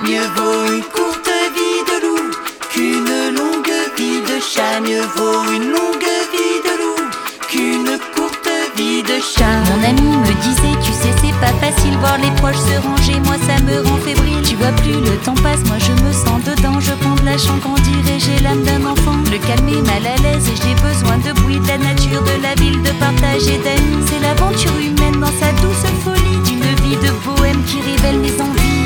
Mieux vaut une courte vie de loup qu'une longue vie de chat. Mieux vaut une longue vie de loup qu'une courte vie de chat. Mon ami me disait, tu sais c'est pas facile, voir les proches se ranger, moi ça me rend fébrile. Tu vois plus le temps passe, moi je me sens dedans, je prends de la chance quand dirait j'ai l'âme d'un enfant. Le calme est mal à l'aise et j'ai besoin de bruit, de la nature, de la ville, de partage et d'amis. C'est l'aventure humaine dans sa douce folie, d'une vie de bohème qui révèle mes envies.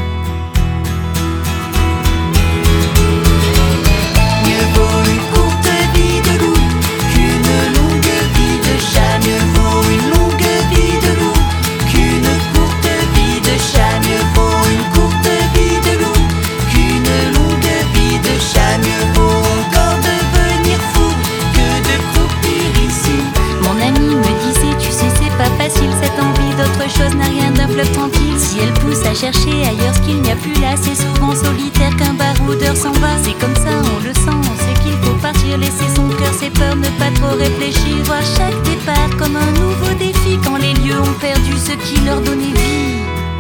Mieux vaut une courte vie de loup qu'une longue vie de chat. Mieux vaut une longue vie de loup qu'une courte vie de chat. Mieux vaut une courte vie de loup qu'une longue vie de chat. Mieux vaut encore devenir fou que de croupir ici. Mon ami me disait, tu sais c'est pas facile, cette envie d'autre chose n'a rien d'un fleuve tranquille. Si elle pousse à chercher ailleurs ce qu'il n'y a plus là, c'est souvent solitaire qu'un baroudeur s'en va. C'est comme ça, on le sent, on sait qu'il faut partir, laisser son cœur, ses peurs, ne pas trop réfléchir, voir chaque départ comme un nouveau défi quand les lieux ont perdu ce qui leur donnait vie.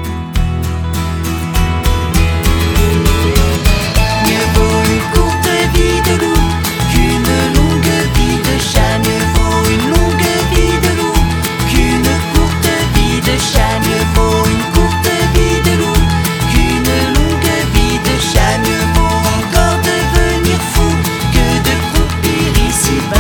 Mieux vaut une courte vie de loup qu'une longue vie de chat. Mieux vaut une longue vie de loup qu'une courte vie de chat. Mieux vaut une courte vie de loup qu'une longue vie de chat. Mieux vaut encore devenir fou que de croupir ici-bas.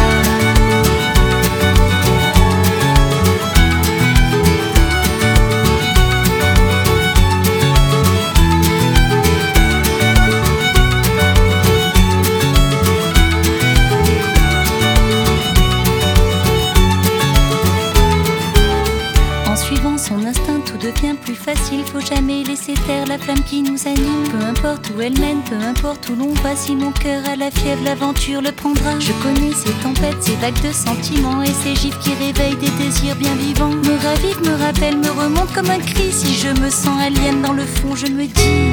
En suivant son instinct, tout devient plus facile. Faut jamais laisser taire la flamme qui nous anime. Peu importe où elle mène, peu importe où l'on va, si mon cœur a la fièvre, l'aventure le prendra. Je connais ces tempêtes, ces vagues de sentiments et ces gifles qui réveillent des désirs bien vivants. Me ravivent, me rappellent, me remontent comme un cri. Si je me sens alien dans le fond, je me dis